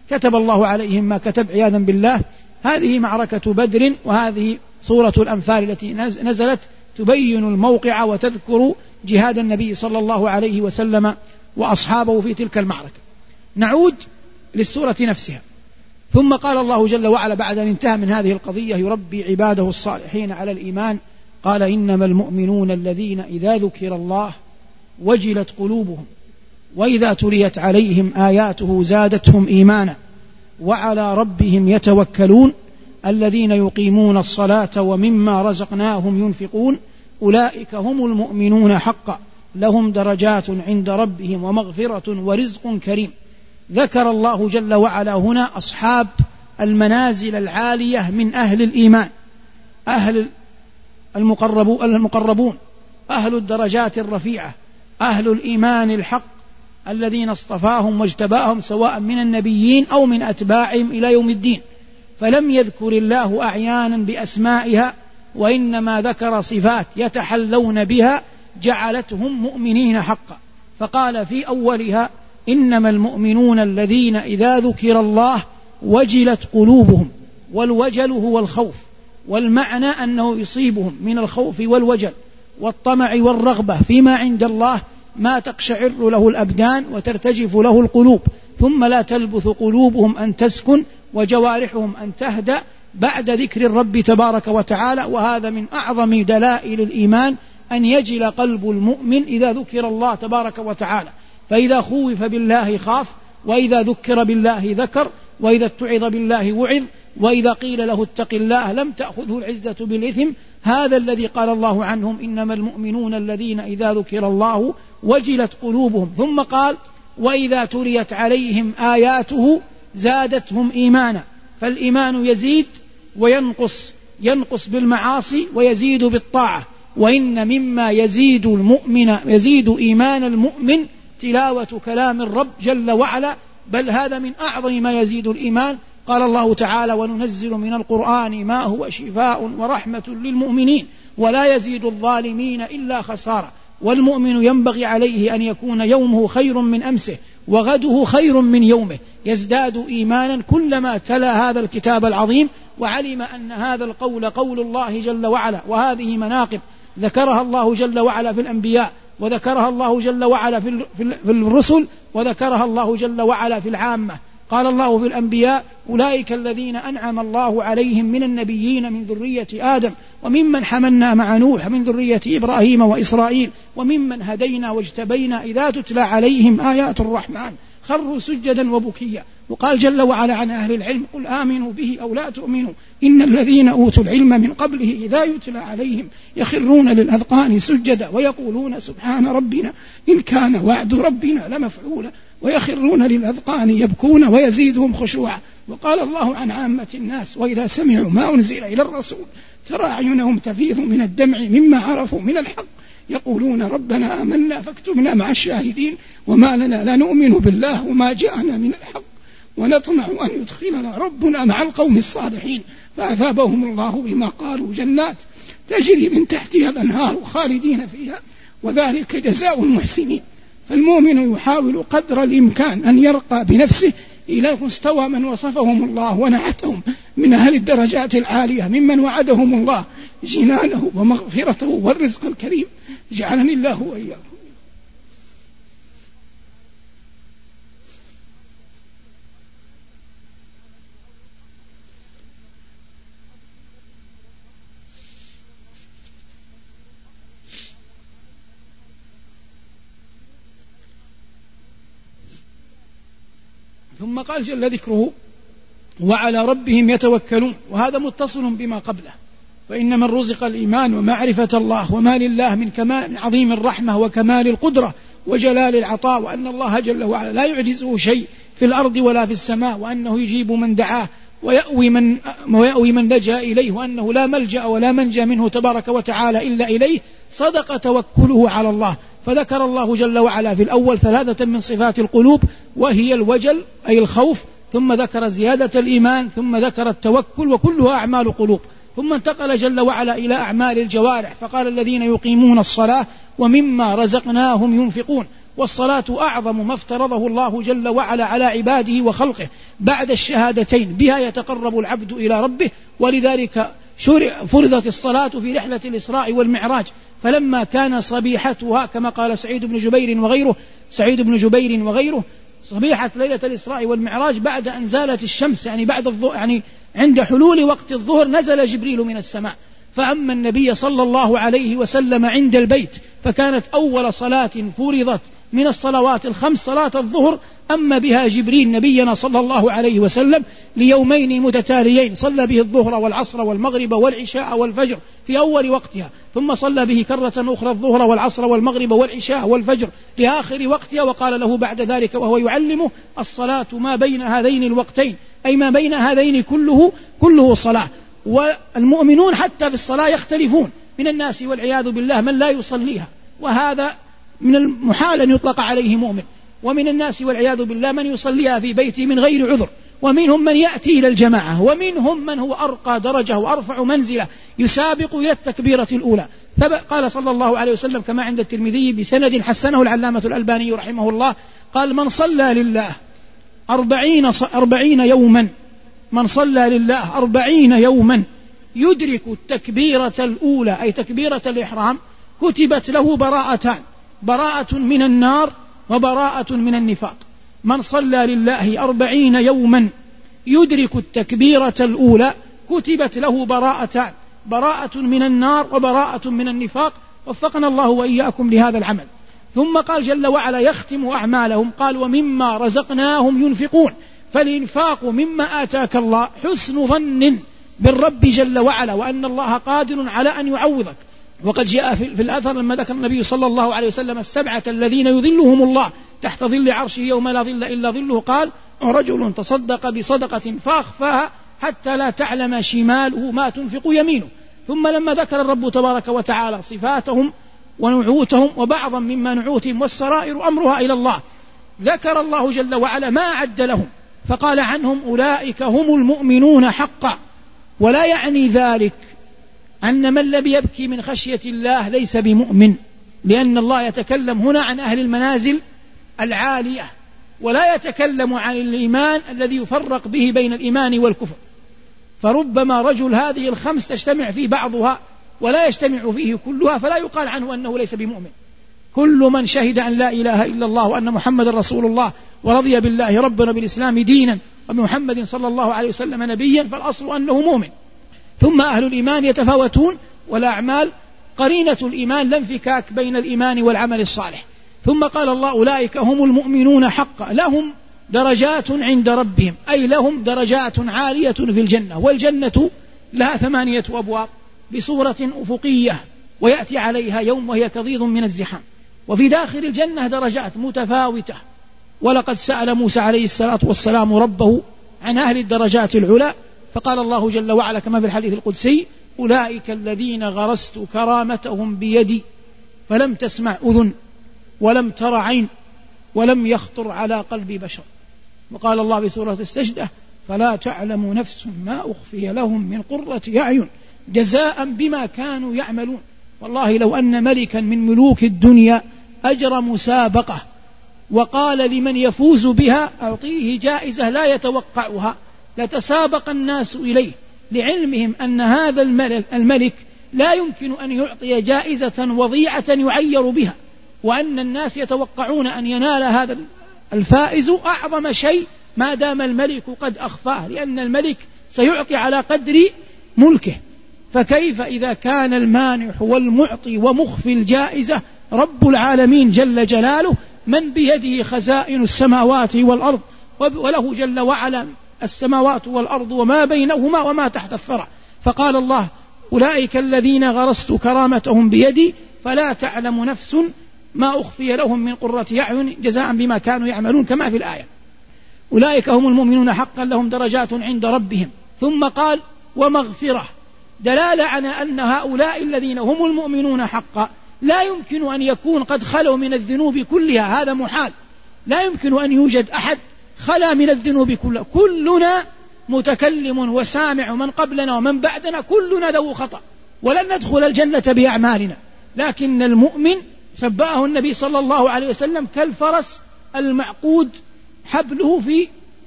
كتب الله عليهم ما كتب عياذا بالله. هذه معركة بدر، وهذه سورة الأنفال التي نزلت تبين الموقع وتذكر جهاد النبي صلى الله عليه وسلم وأصحابه في تلك المعركة. نعود للسورة نفسها. ثم قال الله جل وعلا بعد أن انتهى من هذه القضية يربي عباده الصالحين على الإيمان، قال إنما المؤمنون الذين إذا ذكر الله وجلت قلوبهم وإذا تليت عليهم آياته زادتهم إيمانا وعلى ربهم يتوكلون الذين يقيمون الصلاة ومما رزقناهم ينفقون أولئك هم المؤمنون حقا لهم درجات عند ربهم ومغفرة ورزق كريم. ذكر الله جل وعلا هنا أصحاب المنازل العالية من أهل الإيمان، أهل المقربون، أهل الدرجات الرفيعة، أهل الإيمان الحق الذين اصطفاهم واجتباهم سواء من النبيين أو من أتباعهم إلى يوم الدين. فلم يذكر الله أعيانا بأسمائها، وإنما ذكر صفات يتحلون بها جعلتهم مؤمنين حقا. فقال في أولها إنما المؤمنون الذين إذا ذكر الله وجلت قلوبهم، والوجل هو الخوف، والمعنى أنه يصيبهم من الخوف والوجل والطمع والرغبة فيما عند الله ما تقشعر له الأبدان وترتجف له القلوب، ثم لا تلبث قلوبهم أن تسكن وجوارحهم أن تهدأ بعد ذكر الرب تبارك وتعالى. وهذا من أعظم دلائل الإيمان، أن يجل قلب المؤمن إذا ذكر الله تبارك وتعالى. فإذا خوف بالله خاف، وإذا ذكر بالله ذكر، وإذا اتعظ بالله وعظ، وإذا قيل له اتق الله لم تأخذه العزة بالإثم. هذا الذي قال الله عنهم إنما المؤمنون الذين إذا ذكر الله وجلت قلوبهم. ثم قال وإذا تليت عليهم آياته زادتهم إيمانا. فالإيمان يزيد وينقص، ينقص بالمعاصي ويزيد بالطاعة. وإن مما يزيد إيمان المؤمن تلاوة كلام الرب جل وعلا، بل هذا من أعظم ما يزيد الإيمان. قال الله تعالى وننزل من القرآن ما هو شفاء ورحمة للمؤمنين ولا يزيد الظالمين إلا خسارة. والمؤمن ينبغي عليه أن يكون يومه خير من أمسه وغده خير من يومه، يزداد إيمانا كلما تلا هذا الكتاب العظيم وعلم أن هذا القول قول الله جل وعلا. وهذه مناقب ذكرها الله جل وعلا في الأنبياء، وذكرها الله جل وعلا في الرسل، وذكرها الله جل وعلا في العامة. قال الله في الأنبياء أولئك الذين أنعم الله عليهم من النبيين من ذرية آدم وممن حملنا مع نوح من ذرية إبراهيم وإسرائيل وممن هدينا واجتبينا إذا تتلى عليهم آيات الرحمن خروا سجدا وبكيا. وقال جل وعلا عن أهل العلم قل آمنوا به أو لا تؤمنوا إن الذين أوتوا العلم من قبله إذا يتلى عليهم يخرون للأذقان سجدا ويقولون سبحان ربنا إن كان وعد ربنا لمفعولا ويخرون للأذقان يبكون ويزيدهم خشوعا. وقال الله عن عامة الناس وإذا سمعوا ما أنزل إلى الرسول ترى أعينهم تفيض من الدمع مما عرفوا من الحق يقولون ربنا آمنا فاكتبنا مع الشاهدين وما لنا لا نؤمن بالله وما جاءنا من الحق ونطمع أن يدخلنا ربنا مع القوم الصالحين فأثابهم الله بما قالوا جنات تجري من تحتها الأنهار خالدين فيها وذلك جزاء المحسنين. فالمؤمن يحاول قدر الإمكان أن يرقى بنفسه إلى مستوى من وصفهم الله ونعتهم من أهل الدرجات العالية ممن وعدهم الله جنانه ومغفرته والرزق الكريم. جعلني الله وإياكم. ثم قال جل ذكره وعلى ربهم يتوكلون، وهذا متصل بما قبله. فإن من رزق الإيمان ومعرفة الله وما لله من كمال عظيم الرحمة وكمال القدرة وجلال العطاء، وأن الله جل وعلا لا يعجزه شيء في الأرض ولا في السماء، وأنه يجيب من دعاه ويأوي من لجأ إليه، وأنه لا ملجأ ولا منجى منه تبارك وتعالى إلا إليه، صدق توكله على الله. فذكر الله جل وعلا في الأول 3 من صفات القلوب وهي الوجل أي الخوف، ثم ذكر زيادة الإيمان، ثم ذكر التوكل، وكلها أعمال قلوب. ثم انتقل جل وعلا إلى أعمال الجوارح فقال الذين يقيمون الصلاة ومما رزقناهم ينفقون. والصلاة أعظم ما افترضه الله جل وعلا على عباده وخلقه بعد الشهادتين، بها يتقرب العبد إلى ربه، ولذلك فرضت الصلاة في رحلة الإسراء والمعراج، فلما كان صبيحتها كما قال سعيد بن جبير وغيره صبيحة ليلة الإسراء والمعراج بعد أن زالت الشمس، يعني بعد الظهر، يعني عند حلول وقت الظهر نزل جبريل من السماء فأما النبي صلى الله عليه وسلم عند البيت، فكانت أول صلاة فرضت من الصلوات الخمس صلاة الظهر، أما بها جبريل نبينا صلى الله عليه وسلم ليومين متتاليين، صلى به الظهر والعصر والمغرب والعشاء والفجر في أول وقتها، ثم صلى به كرة أخرى الظهر والعصر والمغرب والعشاء والفجر لآخر وقتها، وقال له بعد ذلك وهو يعلمه: الصلاة ما بين هذين الوقتين، أي ما بين هذين كله صلاة. والمؤمنون حتى في الصلاة يختلفون، من الناس والعياذ بالله من لا يصليها، وهذا من المحال أن يطلق عليه مؤمن، ومن الناس والعياذ بالله من يصليها في بيته من غير عذر، ومنهم من يأتي إلى الجماعة، ومنهم من هو أرقى درجة وأرفع منزلة يسابق إلى التكبيرة الأولى. قال صلى الله عليه وسلم كما عند الترمذي بسند حسنه العلامة الألباني رحمه الله، قال: من صلى لله 40 يوما، من صلى لله 40 يوما يدرك التكبيرة الأولى أي تكبيرة الإحرام، كتبت له براءتان: براءة من النار وبراءة من النفاق. من صلى لله 40 يوما يدرك التكبيرة الأولى كتبت له براءتان: براءة من النار وبراءة من النفاق. وفقنا الله وإياكم لهذا العمل. ثم قال جل وعلا يختم أعمالهم، قال: ومما رزقناهم ينفقون. فالإنفاق مما آتاك الله حسن ظن بالرب جل وعلا، وأن الله قادر على أن يعوضك. وقد جاء في الأثر لما ذكر النبي صلى الله عليه وسلم 7 الذين يظلهم الله تحت ظل عرشه يوم لا ظل إلا ظله، قال: رجل تصدق بصدقة فأخفاها حتى لا تعلم شماله ما تنفق يمينه. ثم لما ذكر الرب تبارك وتعالى صفاتهم ونعوتهم وبعضا مما نعوتهم والسرائر أمرها إلى الله، ذكر الله جل وعلا ما أعد لهم، فقال عنهم: أولئك هم المؤمنون حقا. ولا يعني ذلك أن من لم يبكي من خشية الله ليس بمؤمن، لأن الله يتكلم هنا عن أهل المنازل العالية، ولا يتكلم عن الإيمان الذي يفرق به بين الإيمان والكفر. فربما رجل هذه الخمس تجتمع في بعضها ولا يجتمع فيه كلها، فلا يقال عنه أنه ليس بمؤمن. كل من شهد أن لا إله إلا الله وأن محمد رسول الله ورضي بالله ربنا بالإسلام دينا وبمحمد صلى الله عليه وسلم نبيا فالأصل أنه مؤمن. ثم أهل الإيمان يتفاوتون، والأعمال قرينة الإيمان لا انفكاك بين الإيمان والعمل الصالح. ثم قال الله: أولئك هم المؤمنون حقا لهم درجات عند ربهم، أي لهم درجات عالية في الجنة. والجنة لها 8 أبواب بصورة أفقية، ويأتي عليها يوم وهي كضيض من الزحام. وفي داخل الجنة درجات متفاوتة، ولقد سأل موسى عليه الصلاة والسلام ربه عن أهل الدرجات العلى، فقال الله جل وعلا كما في الحديث القدسي: أولئك الذين غرست كرامتهم بيدي فلم تسمع أذن ولم تر عين ولم يخطر على قلب بشر. وقال الله في سورة السجدة: فلا تعلم نفس ما أخفي لهم من قرة أعين جزاء بما كانوا يعملون. والله لو أن ملكا من ملوك الدنيا أجرى مسابقة وقال لمن يفوز بها أعطيه جائزة لا يتوقعها لتسابق الناس إليه، لعلمهم أن هذا الملك لا يمكن أن يعطي جائزة وضيعة يعير بها، وأن الناس يتوقعون أن ينال هذا الفائز أعظم شيء ما دام الملك قد أخفاه، لأن الملك سيعطي على قدر ملكه. فكيف إذا كان المانح والمعطي ومخفي الجائزة رب العالمين جل جلاله، من بيده خزائن السماوات والأرض، وله جل وعلا السماوات والأرض وما بينهما وما تحت الثرى. فقال الله: أولئك الذين غرست كرامتهم بيدي فلا تعلم نفس ما أخفي لهم من قرة أعين جزاء بما كانوا يعملون، كما في الآية. أولئك هم المؤمنون حقا لهم درجات عند ربهم. ثم قال: ومغفرة، دلالة على أن هؤلاء الذين هم المؤمنون حقا لا يمكن أن يكون قد خلوا من الذنوب كلها، هذا محال، لا يمكن أن يوجد أحد خلا من الذنوب كلها. كلنا متكلم وسامع، ومن قبلنا ومن بعدنا كلنا ذو خطأ، ولن ندخل الجنة بأعمالنا. لكن المؤمن شبهه النبي صلى الله عليه وسلم كالفرس المعقود حبله في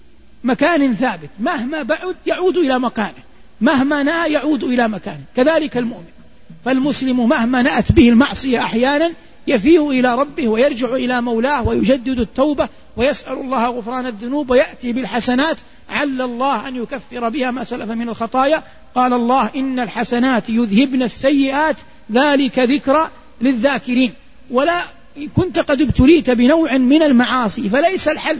مكان ثابت، مهما بعد يعود إلى مكانه، مهما نأى يعود إلى مكانه. كذلك المؤمن، فالمسلم مهما نأت به المعصية أحيانا يفيه إلى ربه ويرجع إلى مولاه ويجدد التوبة ويسأل الله غفران الذنوب ويأتي بالحسنات عل الله أن يكفر بها ما سلف من الخطايا. قال الله: إن الحسنات يذهبن السيئات ذلك ذكرى للذاكرين. ولا كنت قد ابتليت بنوع من المعاصي فليس الحل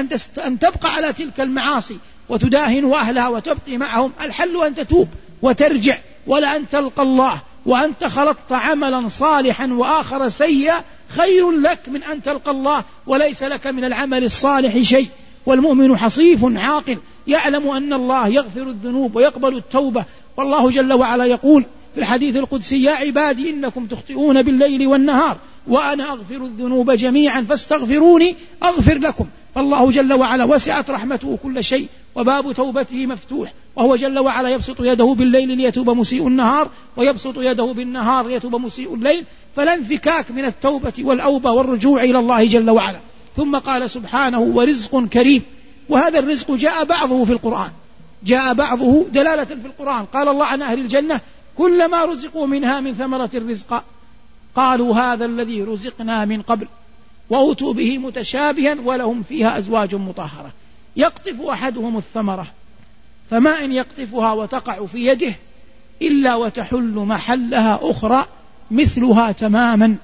أن تبقى على تلك المعاصي وتداهن أهلها وتبقي معهم، الحل أن تتوب وترجع، ولا أن تلقى الله وأنت خلطت عملا صالحا وآخر سيئا خير لك من أن تلقى الله وليس لك من العمل الصالح شيء. والمؤمن حصيف عاقل يعلم أن الله يغفر الذنوب ويقبل التوبة، والله جل وعلا يقول في الحديث القدسي: يا عبادي إنكم تخطئون بالليل والنهار وأنا أغفر الذنوب جميعا فاستغفروني أغفر لكم. فالله جل وعلا وسعت رحمته كل شيء وباب توبته مفتوح، وهو جل وعلا يبسط يده بالليل ليتوب مسيء النهار ويبسط يده بالنهار ليتوب مسيء الليل، فلا انفكاك من التوبة والأوبة والرجوع إلى الله جل وعلا. ثم قال سبحانه: ورزق كريم. وهذا الرزق جاء بعضه في القرآن، جاء بعضه دلالة في القرآن. قال الله عن أهل الجنة: كلما رزقوا منها من ثمرة الرزق قالوا هذا الذي رزقنا من قبل وأوتوا به متشابها ولهم فيها أزواج مطهرة. يقطف أحدهم الثمرة فما إن يقطفها وتقع في يده إلا وتحل محلها أخرى مثلها تماما،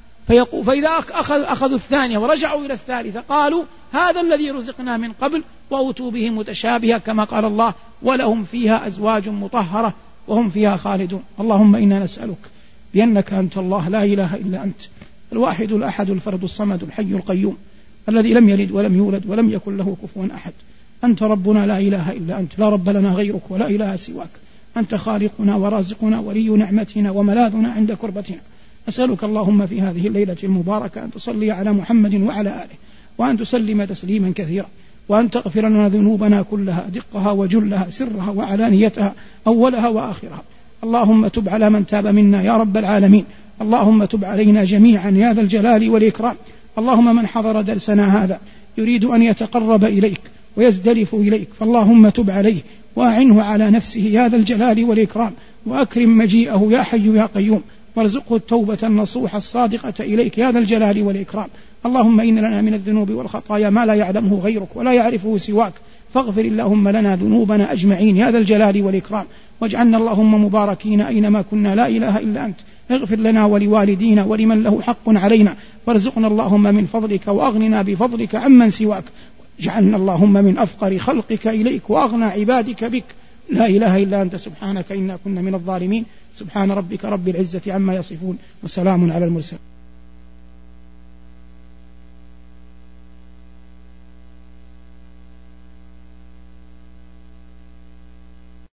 فإذا أخذوا الثانية ورجعوا إلى الثالثة قالوا هذا الذي رزقنا من قبل وأوتوا به متشابها كما قال الله: ولهم فيها أزواج مطهرة وهم فيها خالدون. اللهم إنا نسألك بأنك أنت الله لا إله إلا أنت، الواحد الأحد الفرد الصمد الحي القيوم، الذي لم يلد ولم يولد ولم يكن له كفوا أحد. أنت ربنا لا إله إلا أنت، لا رب لنا غيرك ولا إله سواك، أنت خالقنا ورازقنا ولي نعمتنا وملاذنا عند كربتنا. أسألك اللهم في هذه الليلة المباركة أن تصلي على محمد وعلى آله، وأن تسلم تسليما كثيرا، وأن تغفر لنا ذنوبنا كلها دقها وجلها سرها وعلانيتها أولها وآخرها. اللهم تب على من تاب منا يا رب العالمين، اللهم تب علينا جميعا يا ذا الجلال والإكرام. اللهم من حضر درسنا هذا يريد أن يتقرب إليك ويزدلف إليك فاللهم تب عليه وأعنه على نفسه يا ذا الجلال والإكرام، وأكرم مجيئه يا حي يا قيوم، وارزقه التوبة النصوح الصادقة إليك يا ذا الجلال والإكرام. اللهم إن لنا من الذنوب والخطايا ما لا يعلمه غيرك ولا يعرفه سواك، فاغفر اللهم لنا ذنوبنا أجمعين يا ذا الجلال والإكرام، واجعلنا اللهم مباركين أينما كنا لا إله إلا أنت. اغفر لنا ولوالدينا ولمن له حق علينا، وارزقنا اللهم من فضلك وأغننا بفضلك عمن سواك، اجعلنا اللهم من أفقر خلقك إليك وأغنى عبادك بك، لا إله إلا أنت سبحانك إنا كنا من الظالمين. سبحان ربك رب العزة عما يصفون وسلام على المرسلين.